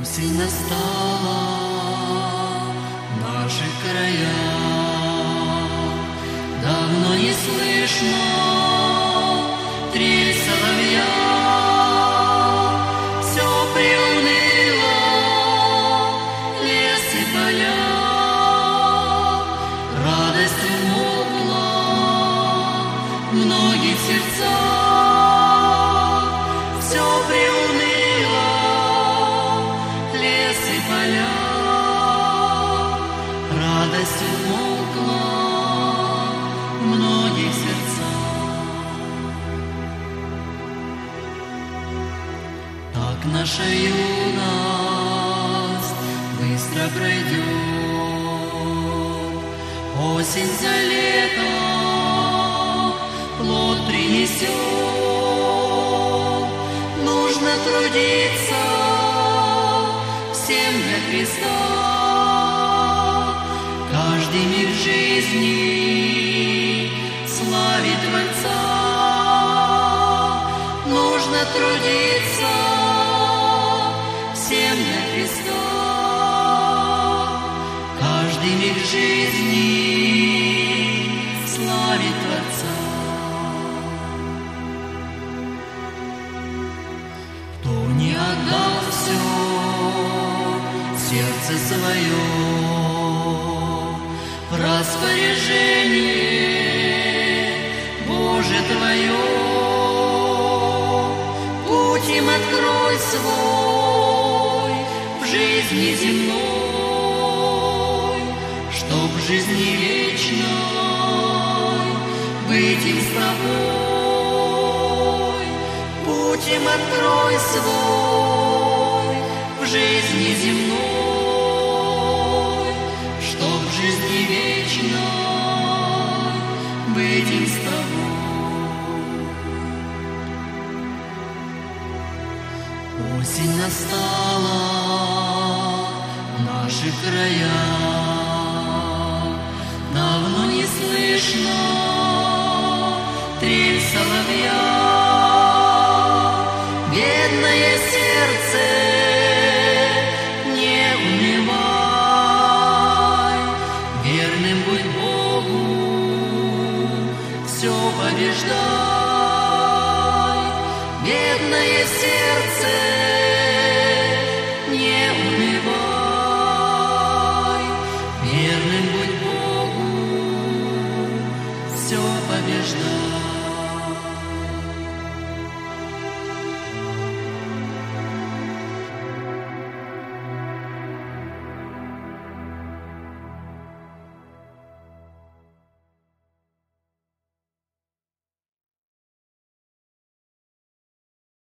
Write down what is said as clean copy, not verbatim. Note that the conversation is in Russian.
Осень настала в наших краях, давно не слышно трель соловья. Все приуныло, лес и поля, радость умолкла в многих сердцах. Все приуныло, лес и поля, радость умолкла в многих сердцах. Так наша юность быстро пройдет, осень за летом плод принесет. Нужно трудиться всем для Христа, каждый миг жизни славить Творца. Нужно трудиться всем для Христа, каждый миг жизни славить Творца. Кто не отдал все сердце свое в распоряжение Боже Твое, путь им открой свой в жизни земной, чтоб в жизни вечной быть им с Тобой. Путь им открой свой в жизни земной, чтоб в жизни вечной быть им с Тобой. Осень настала в наших краях, давно не слышно трель соловья. Бедное сердце, не унывай, верным будь Богу, все побеждай. Бедное сердце, не унывай, верным будь Богу, все побеждай.